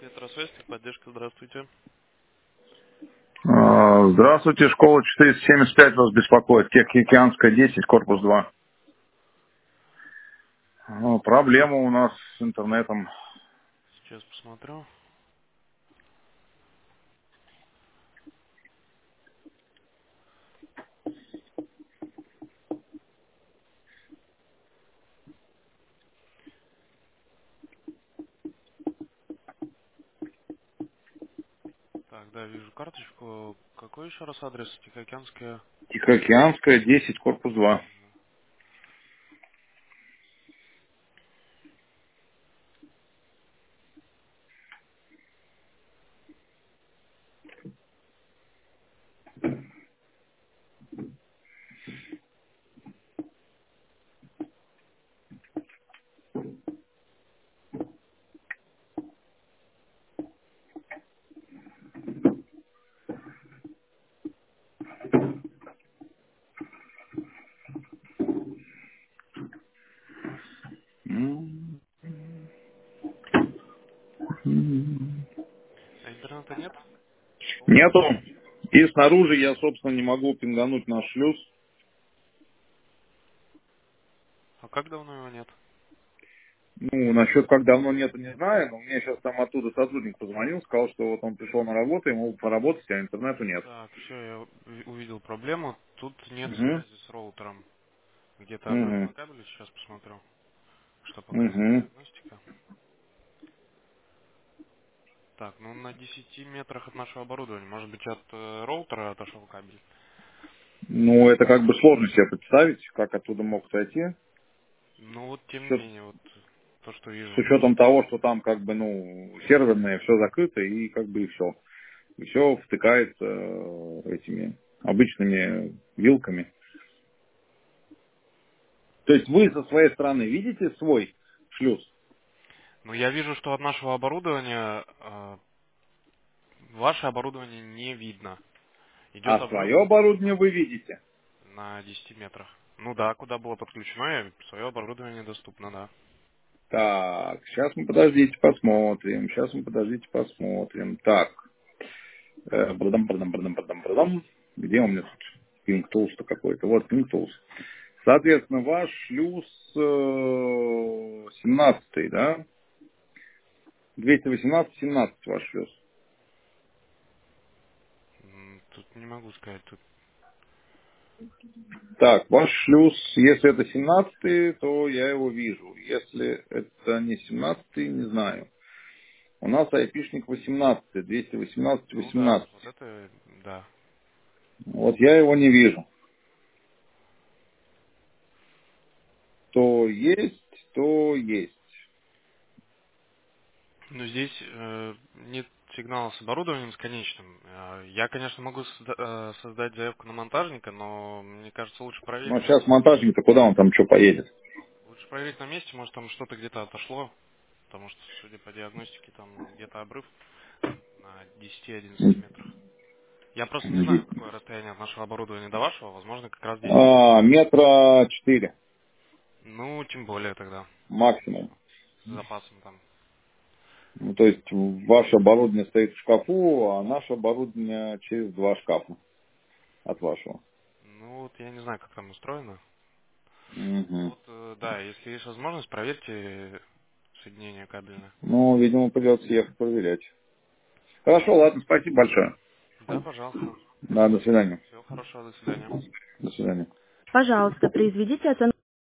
Метросвязь, поддержка, здравствуйте. Здравствуйте, школа 475 вас беспокоит. Техноокеанская 10, корпус 2. Проблема у нас с интернетом. Сейчас посмотрю. Так, да, вижу карточку. Какой еще раз адрес? Тихоокеанская. Тихоокеанская 10, корпус 2. А интернета нет? Полностью? Нету. И снаружи я, собственно, не могу пингануть наш шлюз. А как давно его нет? Насчет как давно нету, не знаю, но мне сейчас там оттуда сотрудник позвонил, сказал, что вот он пришел на работу, ему поработать, а интернету нет. Так, все, я увидел проблему. Тут нет Угу. связи с роутером. Где-то обрыв Угу. на кабеле, сейчас посмотрю, что показывает Угу. диагностика. Так, ну на 10 метрах от нашего оборудования. Может быть, от роутера отошел кабель? Это как бы сложно себе представить, как оттуда мог сойти. Ну вот, тем не С менее, вот то, что с вижу. учетом того, что там как бы, серверное, все закрыто и как бы и все. И все втыкается этими обычными вилками. То есть вы со своей стороны видите свой шлюз, Ну, я вижу, что от нашего оборудования ваше оборудование не видно. Идет а обрыв свое оборудование вы видите. на 10 метрах. Ну да, куда было подключено, свое оборудование доступно, да. Так, сейчас мы подождите, посмотрим. Сейчас мы подождите, посмотрим. Так, брадам. Где у меня тут Ping Tools-то какой-то? Вот Ping Tools. Соответственно, ваш шлюз 17, да? 218-17 ваш шлюз. Тут не могу сказать. Тут... Так, ваш шлюз, если это 17, то я его вижу. Если это не 17, не знаю. У нас айпишник 18, Ну да, 218-18. вот это, да. Вот я его не вижу. То есть, то есть. Но здесь нет сигнала с оборудованием с конечным. Я, конечно, могу создать заявку на монтажника, но мне кажется, лучше Но проверить. сейчас монтажник-то куда он там что поедет? Лучше проверить на месте, может там что-то где-то отошло, потому что, судя по диагностике, там где-то обрыв на 10-11 метрах. Я просто не знаю, какое расстояние от нашего оборудования до вашего. Возможно, как раз 10 метров. Метра 4 Ну, тем более тогда. максимум. Хорошо. С запасом там. То есть ваше оборудование стоит в шкафу, а наше оборудование через 2 шкафа от вашего. Ну, вот я не знаю, как там устроено. Мгм. Вот, да, если есть возможность, проверьте соединение кабельное. Видимо, придется ехать проверять. Хорошо, ладно, спасибо большое. Да, пожалуйста. Да, до свидания. Всего хорошего, до свидания. До свидания. Пожалуйста, произведите оценку.